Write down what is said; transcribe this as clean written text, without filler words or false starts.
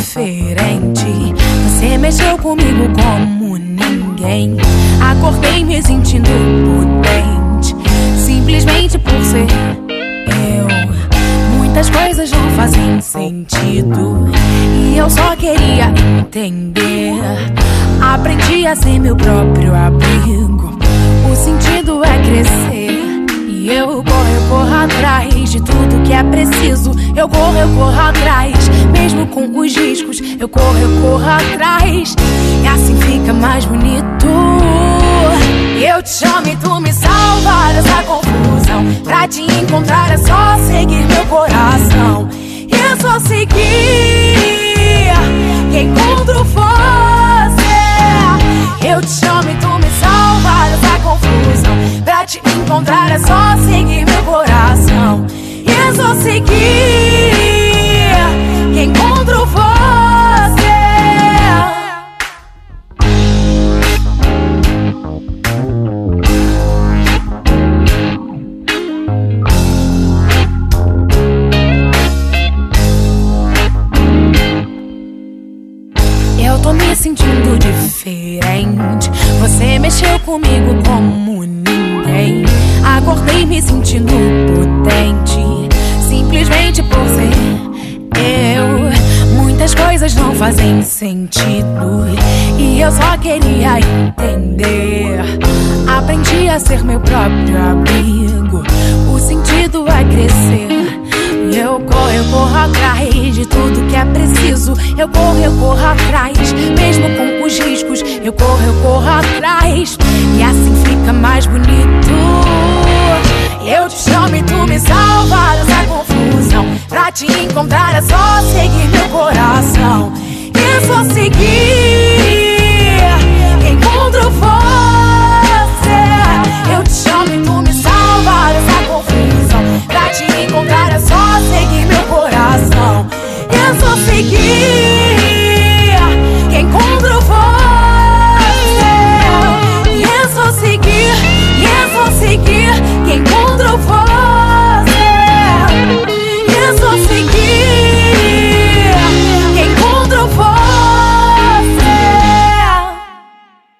diferente. Você mexeu comigo como ninguém. Acordei me sentindo potente, simplesmente por ser eu. Muitas coisas não fazem sentido e eu só queria entender. Aprendi a ser meu próprio abrigo. O sentido é crescer e eu corro atrás de tudo que é preciso. Eu corro atrás, mesmo com os riscos. Eu corro atrás, e assim fica mais bonito. Eu te chamo e tu me salva dessa confusão. Pra te encontrar é só seguir meu coração. E é só seguir que encontro você. Eu te chamo e tu me salva dessa confusão. Pra te encontrar é só seguir meu coração. E é só seguir que encontro você. Eu tô me sentindo diferente. Você mexeu comigo como ninguém. Acordei me sentindo potente, simplesmente por ser eu. Muitas coisas não fazem sentido e eu só queria entender. Aprendi a ser meu próprio abrigo. O sentido é crescer. Eu corro atrás de tudo que é preciso. Eu corro atrás, mesmo com os riscos. Eu corro atrás, e assim fica mais bonito. Eu te chamo e tu me salva dessa confusão. Pra te encontrar é só seguir meu coração. E é só seguir